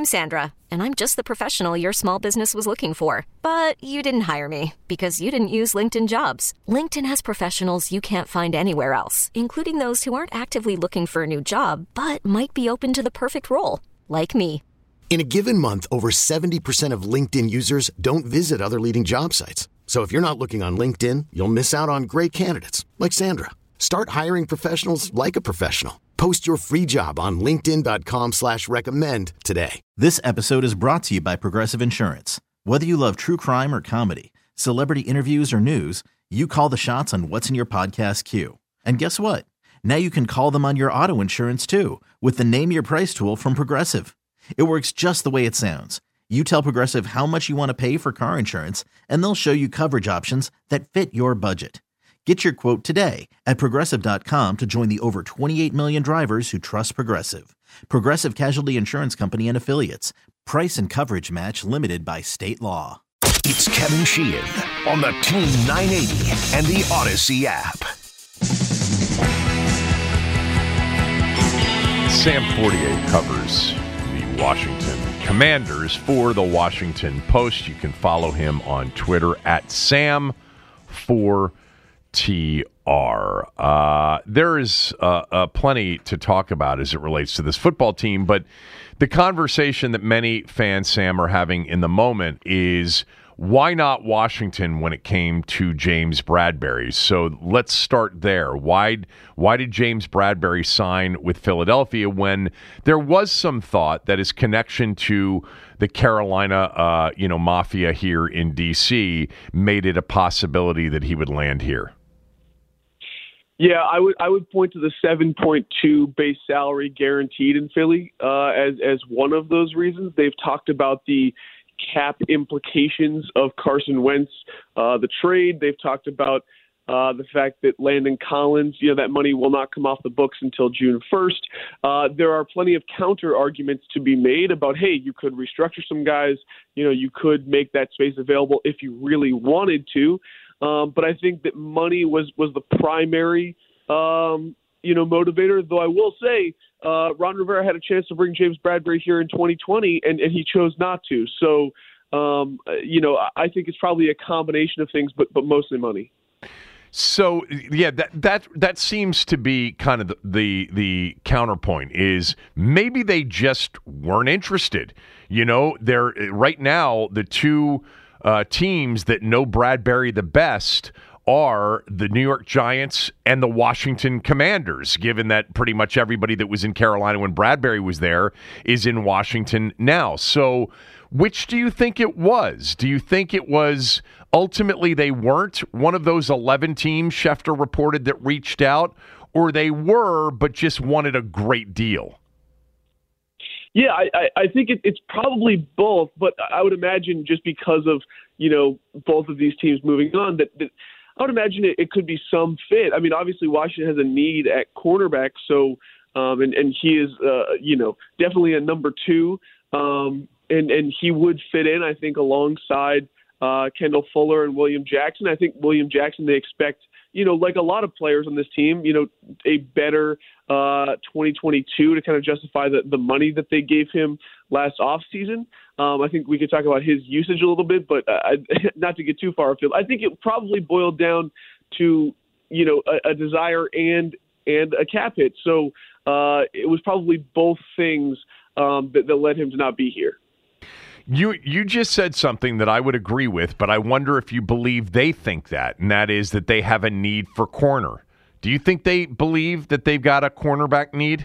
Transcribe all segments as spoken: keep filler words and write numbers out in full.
I'm Sandra, and I'm just the professional your small business was looking for. But you didn't hire me because you didn't use LinkedIn Jobs. LinkedIn has professionals you can't find anywhere else, including those who aren't actively looking for a new job, but might be open to the perfect role, like me. In a given month, over seventy percent of LinkedIn users don't visit other leading job sites. So if you're not looking on LinkedIn, you'll miss out on great candidates like Sandra. Start hiring professionals like a professional. Post your free job on linkedin.com slash recommend today. This episode is brought to you by Progressive Insurance. Whether you love true crime or comedy, celebrity interviews or news, you call the shots on what's in your podcast queue. And guess what? Now you can call them on your auto insurance too with the Name Your Price tool from Progressive. It works just the way it sounds. You tell Progressive how much you want to pay for car insurance, and they'll show you coverage options that fit your budget. Get your quote today at Progressive dot com to join the over twenty-eight million drivers who trust Progressive. Progressive Casualty Insurance Company and Affiliates. Price and coverage match limited by state law. It's Kevin Sheehan on the Team nine eighty and the Odyssey app. Sam forty-eight covers the Washington Commanders for the Washington Post. You can follow him on Twitter at Sam four T R. Uh, there is uh, uh, plenty to talk about as it relates to this football team, but the conversation that many fans, Sam, are having in the moment is why not Washington when it came to James Bradberry? So let's start there. Why, why did James Bradberry sign with Philadelphia when there was some thought that his connection to the Carolina uh, you know, mafia here in D C made it a possibility that he would land here? Yeah, I would I would point to the seven point two base salary guaranteed in Philly uh, as as one of those reasons. They've talked about the cap implications of Carson Wentz, uh, the trade. They've talked about uh, the fact that Landon Collins, you know, that money will not come off the books until June first. Uh, there are plenty of counter arguments to be made about, hey, you could restructure some guys. You know, you could make that space available if you really wanted to. Um, but I think that money was, was the primary, um, you know, motivator. Though I will say, uh, Ron Rivera had a chance to bring James Bradberry here in twenty twenty, and, and he chose not to. So, um, you know, I think it's probably a combination of things, but but mostly money. So yeah, that that that seems to be kind of the, the the counterpoint is maybe they just weren't interested. You know, they're right now the two. Uh, teams that know Bradberry the best are the New York Giants and the Washington Commanders, given that pretty much everybody that was in Carolina when Bradberry was there is in Washington now. So which do you think it was? Do you think it was ultimately they weren't one of those eleven teams Schefter reported that reached out, or they were but just wanted a great deal? Yeah, I, I think it, it's probably both, but I would imagine just because of, you know, both of these teams moving on, that, that I would imagine it, it could be some fit. I mean, obviously Washington has a need at cornerback, so um, and, and he is, uh, you know, definitely a number two, um, and, and he would fit in, I think, alongside uh, Kendall Fuller and William Jackson. I think William Jackson, they expect, you know, like a lot of players on this team, you know, a better uh, twenty twenty-two to kind of justify the, the money that they gave him last offseason. Um, I think we could talk about his usage a little bit, but uh, not to get too far afield. I think it probably boiled down to, you know, a, a desire and and a cap hit. So uh, it was probably both things um, that, that led him to not be here. You you just said something that I would agree with, but I wonder if you believe they think that, and that is that they have a need for corner. Do you think they believe that they've got a cornerback need?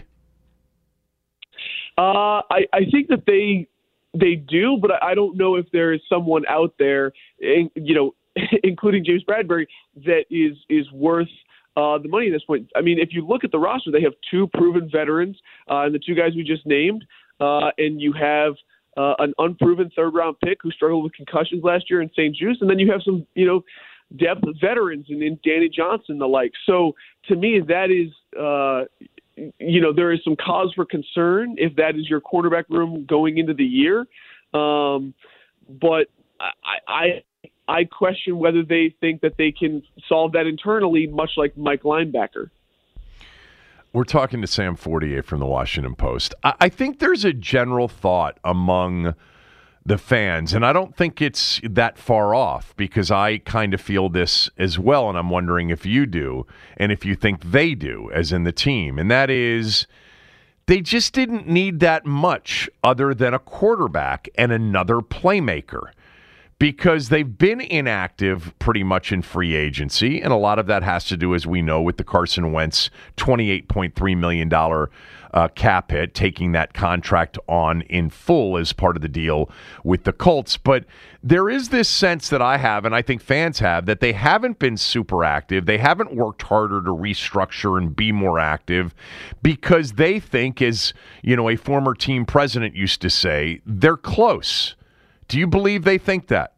Uh, I, I think that they they do, but I don't know if there is someone out there, you know, including James Bradberry, that is is worth uh, the money at this point. I mean, if you look at the roster, they have two proven veterans, uh, and the two guys we just named, uh, and you have uh, an unproven third-round pick who struggled with concussions last year in Saint Juice, and then you have some, you know, depth veterans in, in Danny Johnson and the like. So to me, that is, uh, you know, there is some cause for concern if that is your quarterback room going into the year. Um, but I, I, I question whether they think that they can solve that internally, much like Mike Linebacker. We're talking to Sam Fortier from the Washington Post. I, I think there's a general thought among the fans, and I don't think it's that far off because I kind of feel this as well, and I'm wondering if you do and if you think they do, as in the team, and that is they just didn't need that much other than a quarterback and another playmaker because they've been inactive pretty much in free agency, and a lot of that has to do, as we know, with the Carson Wentz twenty-eight point three million dollars uh, cap hit, taking that contract on in full as part of the deal with the Colts. But there is this sense that I have, and I think fans have, that they haven't been super active. They haven't worked harder to restructure and be more active because they think, as you know, a former team president used to say, they're close. Do you believe they think that?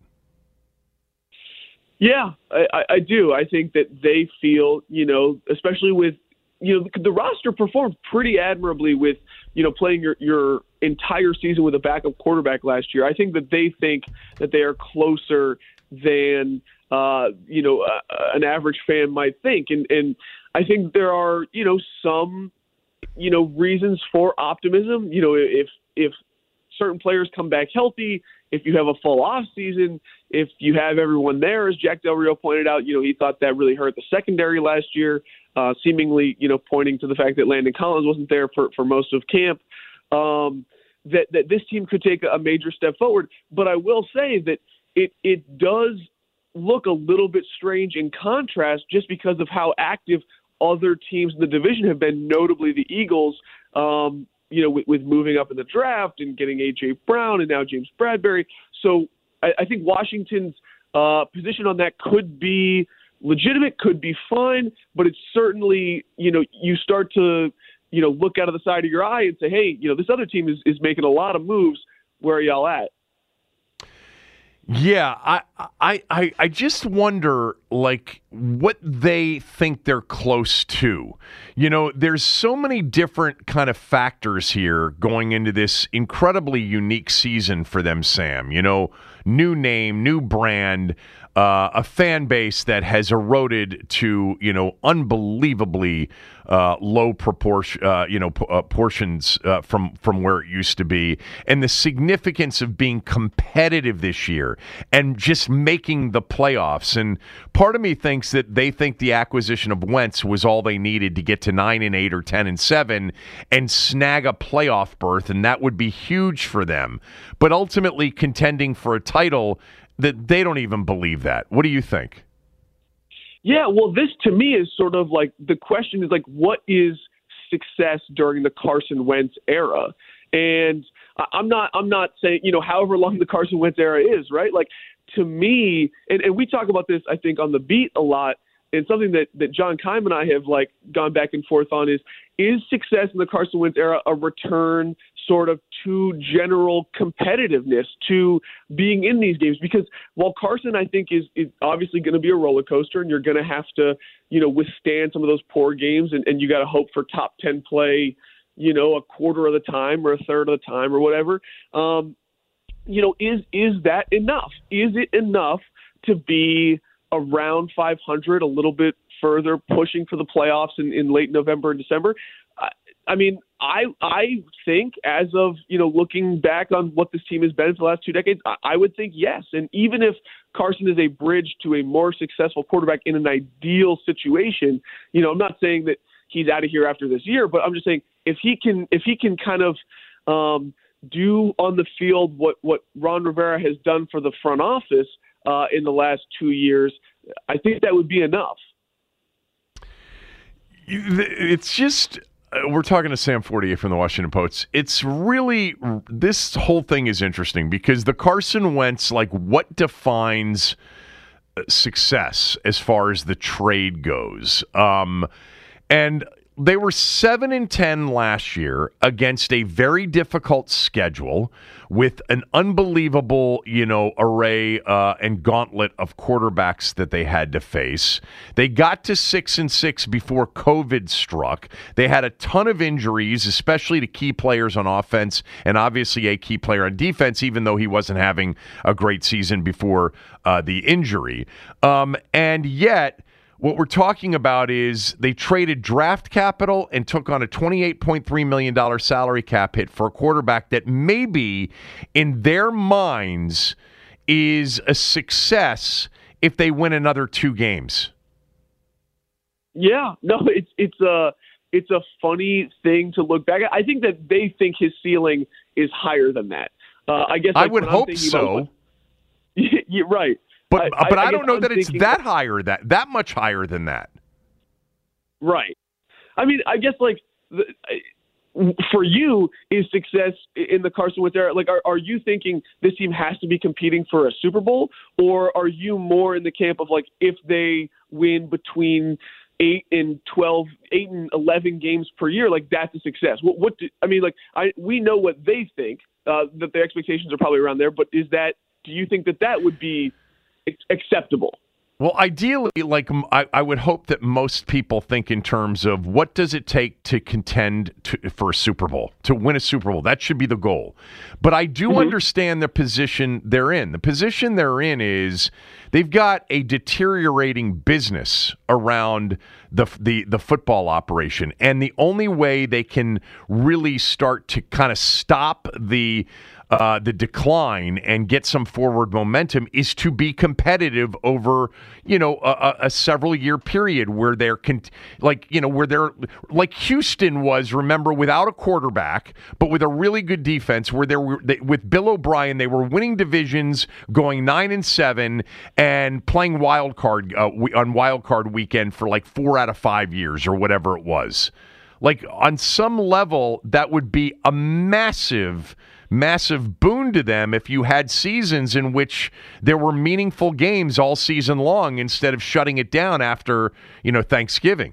Yeah, I, I do. I think that they feel, you know, especially with, you know, the, the roster performed pretty admirably with, you know, playing your, your entire season with a backup quarterback last year. I think that they think that they are closer than, uh, you know, uh, an average fan might think. And, and I think there are, you know, some, you know, reasons for optimism. You know, if, if certain players come back healthy, if you have a full off season, if you have everyone there, as Jack Del Rio pointed out, you know, he thought that really hurt the secondary last year, uh, seemingly, you know, pointing to the fact that Landon Collins wasn't there for, for most of camp, um, that, that this team could take a major step forward. But I will say that it, it does look a little bit strange in contrast just because of how active other teams in the division have been, notably the Eagles, um, you know, with, with moving up in the draft and getting A J Brown and now James Bradbury. So I, I think Washington's uh, position on that could be legitimate, could be fine, but it's certainly, you know, you start to, you know, look out of the side of your eye and say, hey, you know, this other team is, is making a lot of moves. Where are y'all at? Yeah, I, I, I, I just wonder, like, what they think they're close to. You know, there's so many different kind of factors here going into this incredibly unique season for them, Sam. You know, new name, new brand, uh, a fan base that has eroded to, you know, unbelievably uh, low proportion, uh, you know, p- uh, portions uh, from from where it used to be, and the significance of being competitive this year and just making the playoffs. And part of me thinks that they think the acquisition of Wentz was all they needed to get to nine and eight or ten and seven and snag a playoff berth, and that would be huge for them. But ultimately, contending for a title, that they don't even believe that. What do you think? Yeah, well, this to me is sort of like the question is like, what is success during the Carson Wentz era? And I'm not, I'm not saying, you know, however long the Carson Wentz era is, right? Like, to me, and, and we talk about this, I think, on the beat a lot, and something that, that John Keim and I have like gone back and forth on is, is success in the Carson Wentz era a return sort of to general competitiveness, to being in these games? Because while Carson, I think, is, is obviously going to be a roller coaster, and you're going to have to, you know, withstand some of those poor games, and, and you got to hope for top ten play, you know, a quarter of the time or a third of the time or whatever. Um, you know, is is that enough? Is it enough to be around five hundred, a little bit further, pushing for the playoffs in, in late November and December? I, I mean, I I think as of, you know, looking back on what this team has been for the last two decades, I, I would think yes. And even if Carson is a bridge to a more successful quarterback in an ideal situation, you know, I'm not saying that he's out of here after this year, but I'm just saying if he can if he can kind of um, do on the field what, what Ron Rivera has done for the front office uh, in the last two years, I think that would be enough. It's just, we're talking to Sam Fortier from the Washington Post. It's really, this whole thing is interesting because the Carson Wentz, like, what defines success as far as the trade goes? Um, and they were seven and ten last year against a very difficult schedule with an unbelievable, you know, array uh, and gauntlet of quarterbacks that they had to face. They got to six and six before COVID struck. They had a ton of injuries, especially to key players on offense and obviously a key player on defense, even though he wasn't having a great season before uh, the injury. Um, and yet, What we're talking about is they traded draft capital and took on a twenty-eight point three million dollars salary cap hit for a quarterback that maybe in their minds is a success if they win another two games. Yeah, no, it's it's a it's a funny thing to look back at. I think that they think his ceiling is higher than that. Uh, I guess like, I would hope so. About, you're right. But I, but I, I don't know I'm that it's thinking, that higher, that that much higher than that. Right. I mean, I guess like the, for you is success in the Carson Wentz era. Like, are are you thinking this team has to be competing for a Super Bowl, or are you more in the camp of like if they win between eight and twelve, eight and eleven games per year, like that's a success? What what do, I mean, like I we know what they think uh, that the expectations are probably around there, but is that do you think that that would be acceptable? Well, ideally, like I, I would hope that most people think in terms of what does it take to contend to, for a Super Bowl, to win a Super Bowl. That should be the goal. But I do mm-hmm. understand the position they're in. The position they're in is they've got a deteriorating business around the the the football operation, and the only way they can really start to kind of stop the Uh, the decline and get some forward momentum is to be competitive over, you know, a, a several year period where they're con- like, you know, where they're like Houston was, remember, without a quarterback, but with a really good defense where they were they, with Bill O'Brien, they were winning divisions, going nine and seven and playing wild card uh, on wild card weekend for like four out of five years or whatever it was. Like on some level, that would be a massive massive boon to them if you had seasons in which there were meaningful games all season long instead of shutting it down after, you know, Thanksgiving.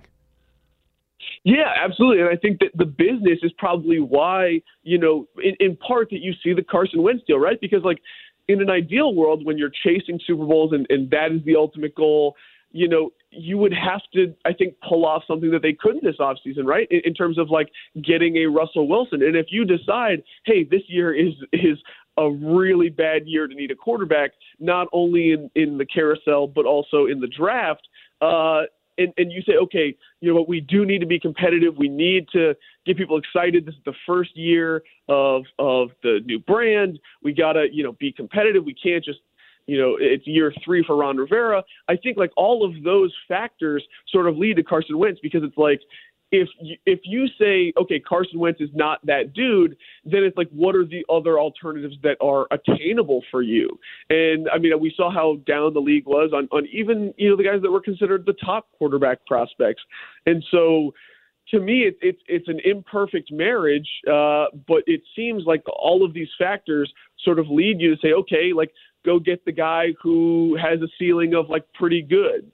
Yeah, absolutely. And I think that the business is probably why, you know, in, in part that you see the Carson Wentz deal, right? Because like in an ideal world, when you're chasing Super Bowls and, and that is the ultimate goal, you know, you would have to, I think, pull off something that they couldn't this offseason, right? In, in terms of like getting a Russell Wilson. And if you decide, hey, this year is is a really bad year to need a quarterback, not only in, in the carousel, but also in the draft, uh, and, and you say, okay, you know what, we do need to be competitive. We need to get people excited. This is the first year of of the new brand. We got to, you know, be competitive. We can't just, you know, it's year three for Ron Rivera. I think like all of those factors sort of lead to Carson Wentz, because it's like if you, if you say, okay, Carson Wentz is not that dude, then it's like, what are the other alternatives that are attainable for you? And I mean, we saw how down the league was on, on even, you know, the guys that were considered the top quarterback prospects. And so to me, it, it, it's an imperfect marriage, uh, but it seems like all of these factors sort of lead you to say, okay, like, go get the guy who has a ceiling of like pretty good.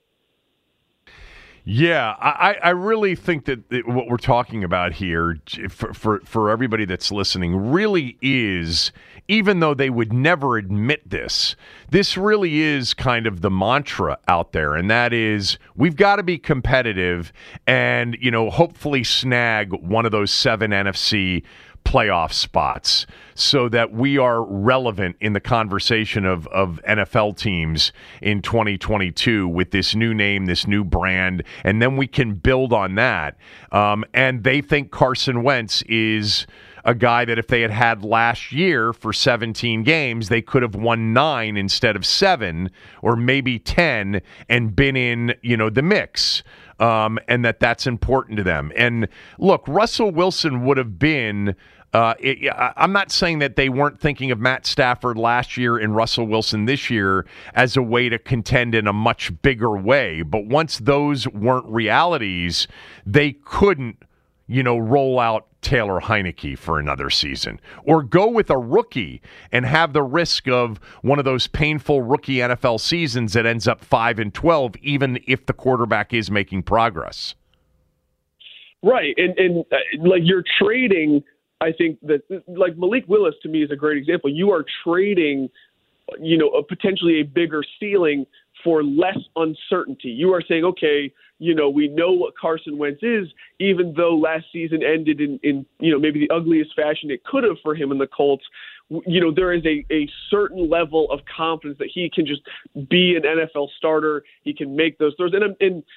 Yeah, I, I really think that what we're talking about here for, for, for everybody that's listening really is, even though they would never admit this, this really is kind of the mantra out there. And that is, we've got to be competitive and, you know, hopefully snag one of those seven N F C playoff spots so that we are relevant in the conversation of, of N F L teams in twenty twenty-two with this new name, this new brand, and then we can build on that. Um, and they think Carson Wentz is a guy that if they had had last year for seventeen games, they could have won nine instead of seven or maybe ten and been in, you know, the mix. Um, and that that's important to them. And look, Russell Wilson would have been uh, it, I'm not saying that they weren't thinking of Matt Stafford last year and Russell Wilson this year as a way to contend in a much bigger way. But once those weren't realities, they couldn't, you know, roll out Taylor Heineke for another season or go with a rookie and have the risk of one of those painful rookie N F L seasons that ends up five and twelve, even if the quarterback is making progress. Right. And, and uh, like you're trading, I think that like Malik Willis to me is a great example. You are trading, you know, a potentially a bigger ceiling for less uncertainty. You are saying, okay, you know, we know what Carson Wentz is, even though last season ended in, in you know, maybe the ugliest fashion it could have for him in the Colts. You know, there is a, a certain level of confidence that he can just be an N F L starter. He can make those throws. And, and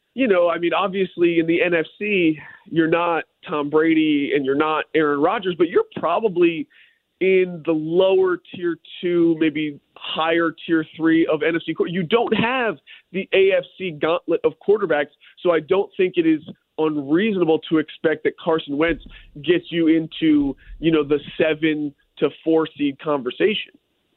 you know, I mean, obviously in the N F C, you're not Tom Brady and you're not Aaron Rodgers, but you're probably in the lower tier two, maybe higher tier three of N F C. You don't have the A F C gauntlet of quarterbacks, so I don't think it is unreasonable to expect that Carson Wentz gets you into, you know, the seven to four seed conversation.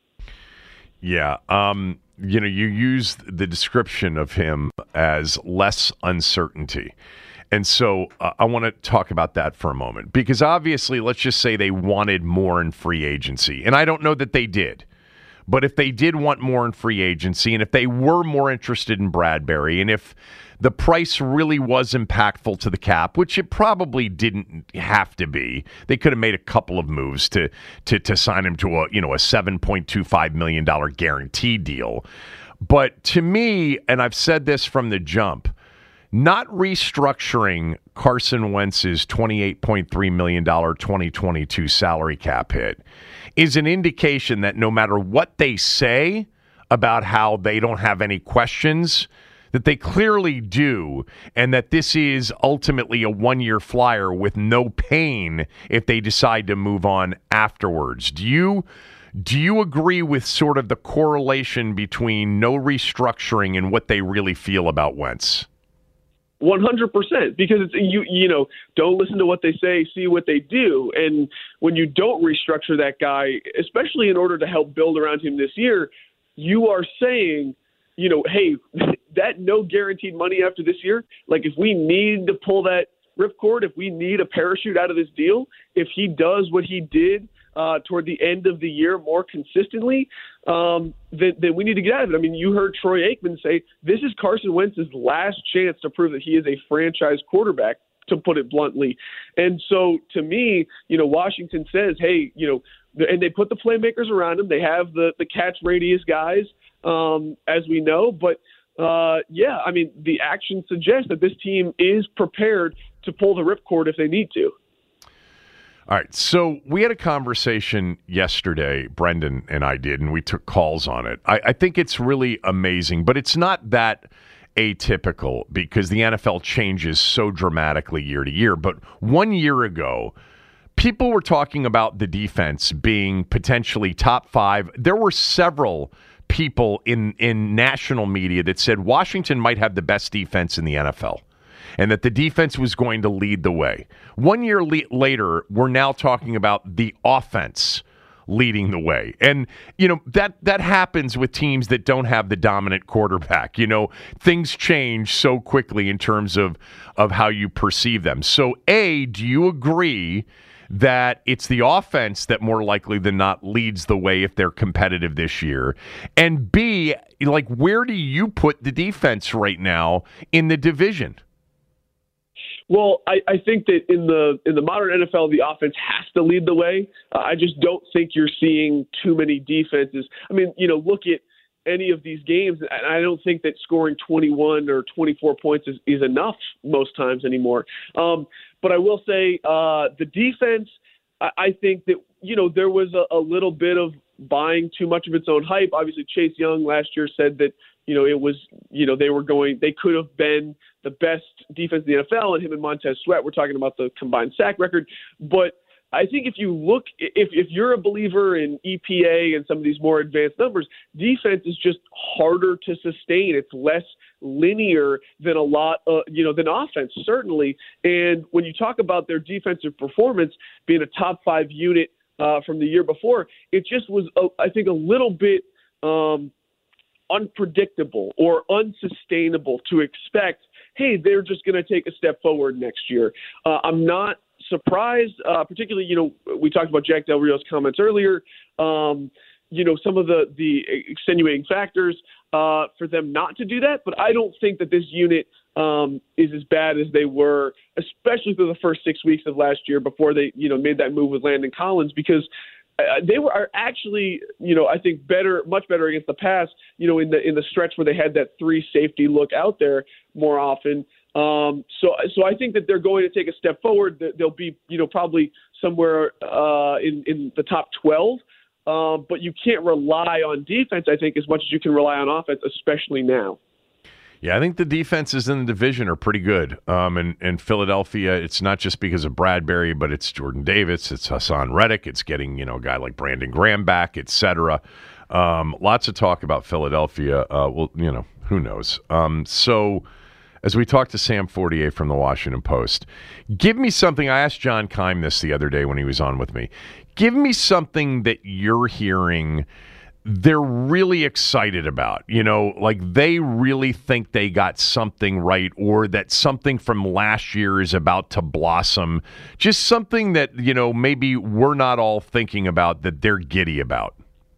Yeah. Um, you know, you used the description of him as less uncertainty. And so uh, I want to talk about that for a moment, because obviously, let's just say they wanted more in free agency. And I don't know that they did. But if they did want more in free agency, and if they were more interested in Bradbury, and if the price really was impactful to the cap, which it probably didn't have to be, they could have made a couple of moves to to to sign him to a, you know, a seven point two five million dollars guarantee deal. But to me, and I've said this from the jump, not restructuring Carson Wentz's twenty-eight point three million dollars twenty twenty-two salary cap hit is an indication that no matter what they say about how they don't have any questions, that they clearly do, and that this is ultimately a one-year flyer with no pain if they decide to move on afterwards. Do you do you agree with sort of the correlation between no restructuring and what they really feel about Wentz? one hundred percent, because it's, you you know, don't listen to what they say, see what they do. And when you don't restructure that guy, especially in order to help build around him this year, you are saying, you know, hey, that no guaranteed money after this year, like if we need to pull that ripcord, if we need a parachute out of this deal, if he does what he did uh, toward the end of the year more consistently, um, then, then we need to get out of it. I mean, you heard Troy Aikman say this is Carson Wentz's last chance to prove that he is a franchise quarterback, to put it bluntly. And so to me, you know, Washington says, hey, you know, and they put the playmakers around him. They have the, the catch radius guys, um, as we know. But, uh, yeah, I mean, the action suggests that this team is prepared to pull the ripcord if they need to. All right, so we had a conversation yesterday, Brendan and I did, and we took calls on it. I, I think it's really amazing, but it's not that atypical because the N F L changes so dramatically year to year. But one year ago, people were talking about the defense being potentially top five. There were several people in, in national media that said Washington might have the best defense in the N F L, and that the defense was going to lead the way. One year le- later, we're now talking about the offense leading the way. And, you know, that that happens with teams that don't have the dominant quarterback. You know, things change so quickly in terms of, of how you perceive them. So, A, do you agree that it's the offense that more likely than not leads the way if they're competitive this year? And B, like, where do you put the defense right now in the division? Well, I, I think that in the in the modern N F L, the offense has to lead the way. Uh, I just don't think you're seeing too many defenses. I mean, you know, look at any of these games, and I don't think that scoring twenty-one or twenty-four points is, is enough most times anymore. Um, but I will say uh, the defense, I, I think that, you know, there was a, a little bit of buying too much of its own hype. Obviously, Chase Young last year said that, you know, it was, you know, they were going, they could have been the best defense in the N F L, and him and Montez Sweat, we're talking about the combined sack record. But I think if you look, if, if you're a believer in E P A and some of these more advanced numbers, defense is just harder to sustain. It's less linear than a lot, uh, you know, than offense, certainly. And when you talk about their defensive performance being a top five unit uh, from the year before, it just was, uh, I think, a little bit um, unpredictable or unsustainable to expect, hey, they're just going to take a step forward next year. Uh, I'm not surprised, uh, particularly, you know, we talked about Jack Del Rio's comments earlier, um, you know, some of the, the extenuating factors uh, for them not to do that. But I don't think that this unit um, is as bad as they were, especially through the first six weeks of last year before they, you know, made that move with Landon Collins, because Uh, they were are actually, you know, I think better, much better against the pass, you know, in the in the stretch where they had that three safety look out there more often. Um, so, so I think that they're going to take a step forward. They'll be, you know, probably somewhere uh, in in the top twelve. Um, but you can't rely on defense, I think, as much as you can rely on offense, especially now. Yeah, I think the defenses in the division are pretty good. Um, and, and Philadelphia, it's not just because of Bradbury, but it's Jordan Davis, it's Hassan Reddick, it's getting, you know, a guy like Brandon Graham back, et cetera. Um, lots of talk about Philadelphia. Uh, well, you know, who knows? Um, so as we talked to Sam Fortier from the Washington Post, give me something. I asked John Keim this the other day when he was on with me. Give me something that you're hearing they're really excited about, you know, like they really think they got something right, or that something from last year is about to blossom. Just something that, you know, maybe we're not all thinking about that they're giddy about.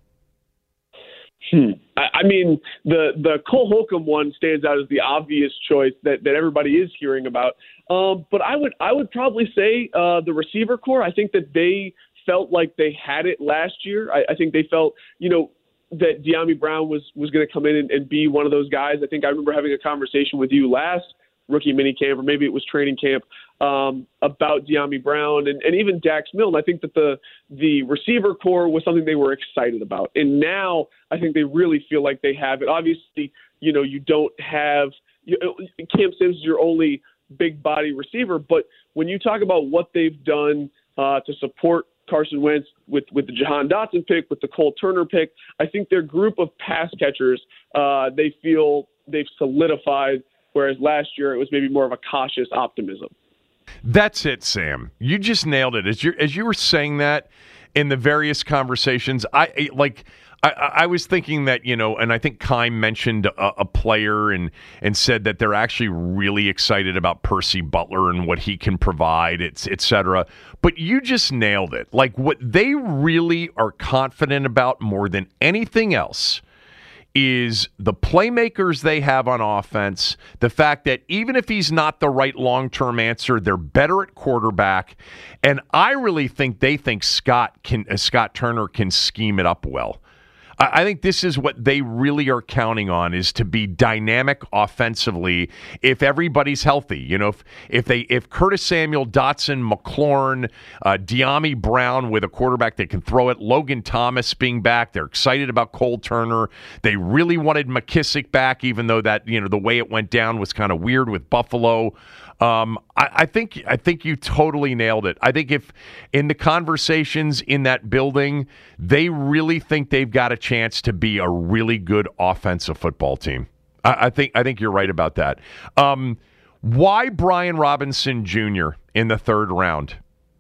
Hmm. I, I mean, the, the Cole Holcomb one stands out as the obvious choice that, that everybody is hearing about. Um, but I would I would probably say uh, the receiver core. I think that they felt like they had it last year. I, I think they felt, you know, that Dyami Brown was, was going to come in and, and be one of those guys. I think I remember having a conversation with you last rookie minicamp, or maybe it was training camp, um, about Dyami Brown and, and even Dax Milne. I think that the the receiver core was something they were excited about. And now I think they really feel like they have it. Obviously, you know, you don't have you, Cam Sims is your only big body receiver, but when you talk about what they've done uh, to support Carson Wentz with, with the Jahan Dotson pick, with the Cole Turner pick, I think their group of pass catchers, uh, they feel they've solidified, whereas last year it was maybe more of a cautious optimism. That's it, Sam. You just nailed it. As you as you were saying that in the various conversations, I like I, I was thinking that, you know, and I think Keim mentioned a, a player and and said that they're actually really excited about Percy Butler and what he can provide, et, et cetera. But you just nailed it. Like, what they really are confident about more than anything else is the playmakers they have on offense, the fact that even if he's not the right long-term answer, they're better at quarterback. And I really think they think Scott can, uh, Scott Turner can scheme it up well. I think this is what they really are counting on, is to be dynamic offensively if everybody's healthy. You know, if if they if Curtis Samuel, Dotson, McLaurin, uh, Dyami Brown with a quarterback that can throw it, Logan Thomas being back, they're excited about Cole Turner. They really wanted McKissick back, even though that, you know, the way it went down was kind of weird with Buffalo. Um, I, I think I think you totally nailed it. I think if in the conversations in that building, they really think they've got a chance to be a really good offensive football team. I, I think I think you're right about that. Um, why Brian Robinson Junior in the third round?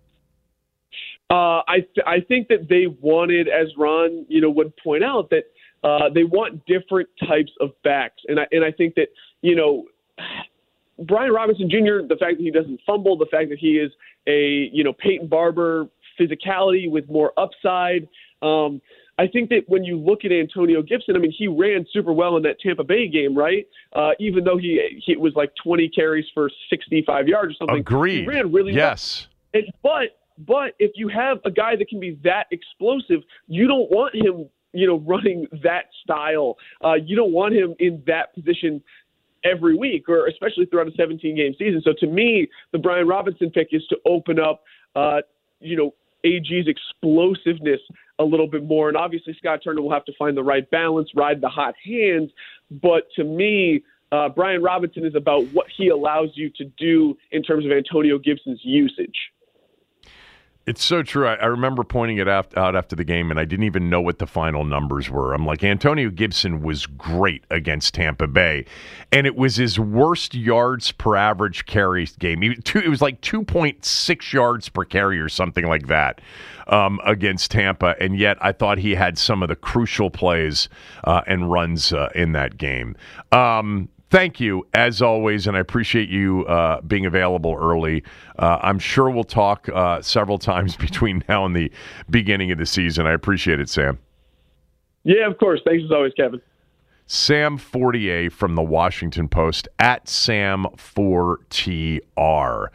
Uh, I th- I think that they wanted, as Ron, you know, would point out, that uh, they want different types of backs, and I and I think that, you know, Brian Robinson Junior, the fact that he doesn't fumble, the fact that he is a, you know, Peyton Barber physicality with more upside. Um, I think that when you look at Antonio Gibson, I mean, he ran super well in that Tampa Bay game, right? Uh, even though he, he was like twenty carries for sixty-five yards or something. Agreed. He ran really yes. well. And, but, but if you have a guy that can be that explosive, you don't want him, you know, running that style. Uh, you don't want him in that position every week, or especially throughout a seventeen-game season. So to me, the Brian Robinson pick is to open up, uh, you know, A G's explosiveness a little bit more. And obviously Scott Turner will have to find the right balance, ride the hot hand. But to me, uh, Brian Robinson is about what he allows you to do in terms of Antonio Gibson's usage. It's so true. I, I remember pointing it out, out after the game, and I didn't even know what the final numbers were. I'm like, Antonio Gibson was great against Tampa Bay, and it was his worst yards per average carry game. He, two, it was like two point six yards per carry or something like that um, against Tampa, and yet I thought he had some of the crucial plays uh, and runs uh, in that game. Um Thank you, as always, and I appreciate you uh, being available early. Uh, I'm sure we'll talk uh, several times between now and the beginning of the season. I appreciate it, Sam. Yeah, of course. Thanks as always, Kevin. Sam Fortier from the Washington Post, at Sam four T R.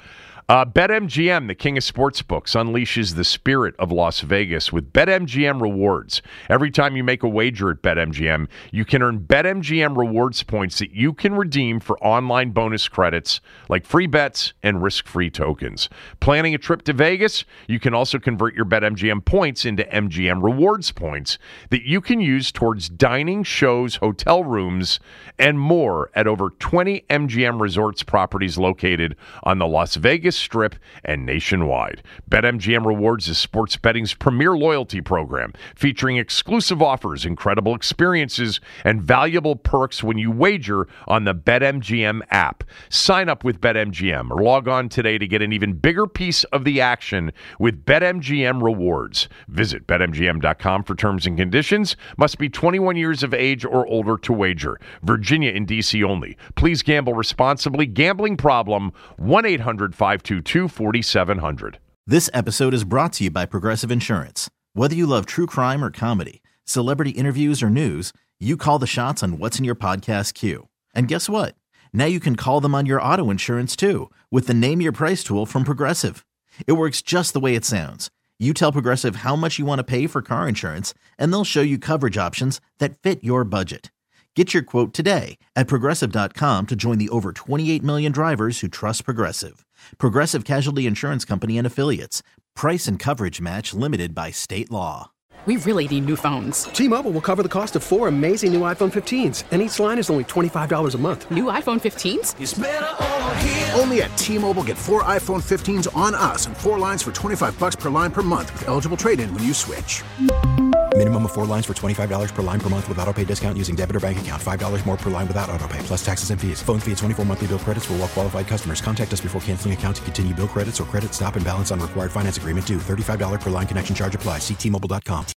Uh, BetMGM, the king of sportsbooks, unleashes the spirit of Las Vegas with BetMGM Rewards. Every time you make a wager at BetMGM, you can earn BetMGM Rewards points that you can redeem for online bonus credits like free bets and risk-free tokens. Planning a trip to Vegas? You can also convert your BetMGM points into M G M Rewards points that you can use towards dining, shows, hotel rooms, and more at over twenty M G M Resorts properties located on the Las Vegas Strip and nationwide. BetMGM Rewards is sports betting's premier loyalty program, featuring exclusive offers, incredible experiences, and valuable perks when you wager on the BetMGM app. Sign up with BetMGM or log on today to get an even bigger piece of the action with BetMGM Rewards. Visit Bet M G M dot com for terms and conditions. Must be twenty-one years of age or older to wager. Virginia and D C only. Please gamble responsibly. Gambling problem, one eight hundred five two two four seven zero zero. This episode is brought to you by Progressive Insurance. Whether you love true crime or comedy, celebrity interviews or news, you call the shots on what's in your podcast queue. And guess what? Now you can call them on your auto insurance too with the Name Your Price tool from Progressive. It works just the way it sounds. You tell Progressive how much you want to pay for car insurance, and they'll show you coverage options that fit your budget. Get your quote today at Progressive dot com to join the over twenty-eight million drivers who trust Progressive. Progressive Casualty Insurance Company and Affiliates. Price and coverage match limited by state law. We really need new phones. T-Mobile will cover the cost of four amazing new iPhone fifteens, and each line is only twenty-five dollars a month. New iPhone fifteens? It's better over here. Only at T-Mobile, get four iPhone fifteens on us and four lines for twenty-five bucks per line per month with eligible trade-in when you switch. Minimum of four lines for twenty-five dollars per line per month with autopay discount using debit or bank account. five dollars more per line without autopay, plus taxes and fees. Phone fee at twenty-four monthly bill credits for well-qualified customers. Contact us before canceling account to continue bill credits or credit stop and balance on required finance agreement due. thirty-five dollars per line connection charge applies. See T Mobile dot com.